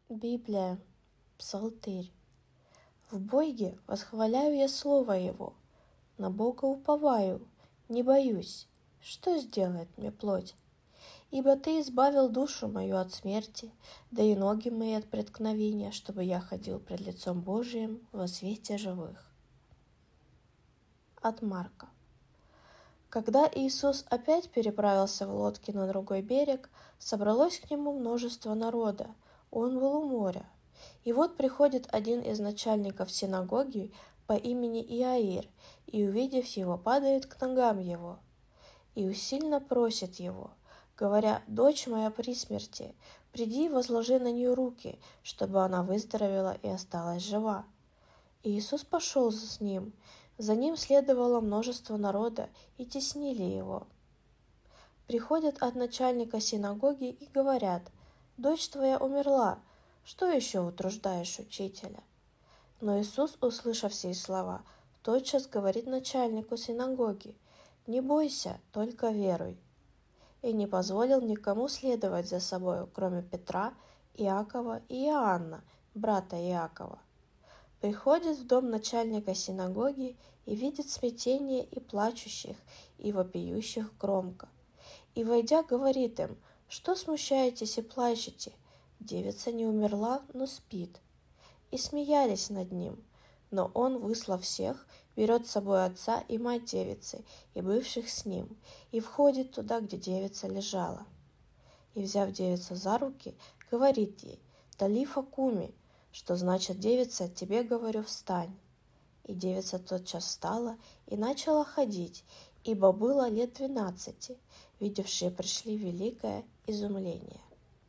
Библия, Псалтырь. В Боге восхваляю я слово Его, на Бога уповаю, не боюсь, что сделает мне плоть. Ибо Ты избавил душу мою от смерти, да и ноги мои от преткновения, чтобы я ходил пред лицом Божиим во свете живых. От Марка. Когда Иисус опять переправился в лодке на другой берег, собралось к нему множество народа. Он был у моря. И вот приходит один из начальников синагоги по имени Иаир, и, увидев его, падает к ногам его, и усильно просит его, говоря: «Дочь моя при смерти, приди и возложи на нее руки, чтобы она выздоровела и осталась жива». И Иисус пошел с ним. За ним следовало множество народа, и теснили его. Приходят от начальника синагоги и говорят: «Дочь твоя умерла, что еще утруждаешь учителя?» Но Иисус, услышав сии слова, тотчас говорит начальнику синагоги: «Не бойся, только веруй». И не позволил никому следовать за собою, кроме Петра, Иакова и Иоанна, брата Иакова. Приходит в дом начальника синагоги и видит смятение и плачущих, и вопиющих громко. И, войдя, говорит им: «Что смущаетесь и плачете? Девица не умерла, но спит». И смеялись над ним. Но он, выслав всех, берет с собой отца и мать девицы, и бывших с ним, и входит туда, где девица лежала. И, взяв девицу за руки, говорит ей: «Талифа куми», что значит: «Девица, тебе говорю, встань». И девица тотчас встала и начала ходить, ибо было лет 12, видевшие пришли в великое изумление.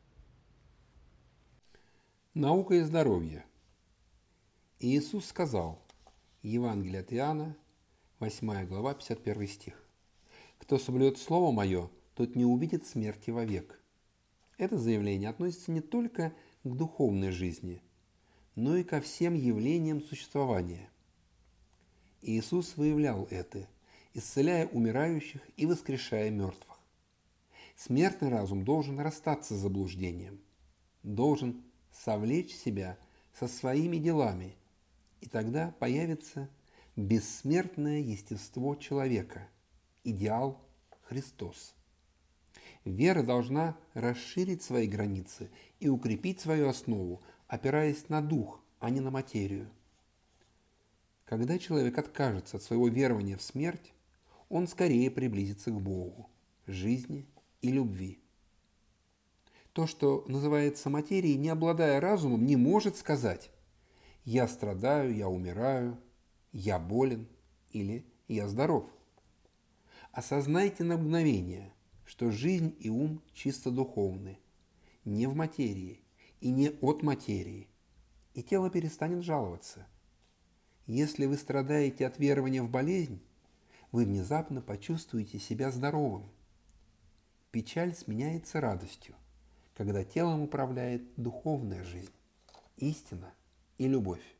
Наука и здоровье. И Иисус сказал, Евангелие от Иоанна, 8 глава, 51 стих: «Кто соблюдет Слово Мое, тот не увидит смерти вовек». Это заявление относится не только к духовной жизни, но и ко всем явлениям существования. Иисус выявлял это, исцеляя умирающих и воскрешая мертвых. Смертный разум должен расстаться с заблуждением, должен совлечь себя со своими делами, и тогда появится бессмертное естество человека, идеал Христос. Вера должна расширить свои границы и укрепить свою основу, опираясь на дух, а не на материю. Когда человек откажется от своего верования в смерть, он скорее приблизится к Богу, жизни и любви. То, что называется материей, не обладая разумом, не может сказать: «Я страдаю, я умираю, я болен» или «я здоров». Осознайте на мгновение, что жизнь и ум чисто духовны, не в материи и не от материи, и тело перестанет жаловаться. Если вы страдаете от верования в болезнь, вы внезапно почувствуете себя здоровым. Печаль сменяется радостью, когда телом управляет духовная жизнь, истина и любовь.